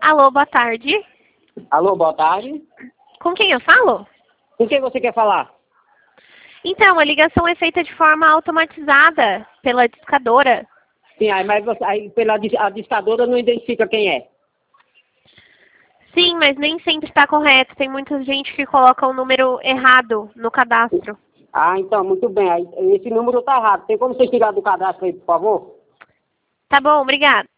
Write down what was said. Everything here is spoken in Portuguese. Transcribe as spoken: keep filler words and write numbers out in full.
Alô, boa tarde. Alô, boa tarde. Com quem eu falo? Com quem você quer falar? Então, a ligação é feita de forma automatizada pela discadora. Sim, aí, mas você, aí pela dis- a discadora não identifica quem é. Sim, mas nem sempre está correto. Tem muita gente que coloca o número errado no cadastro. Ah, então, muito bem. Aí, esse número tá errado. Tem como você tirar do cadastro aí, por favor? Tá bom, obrigada.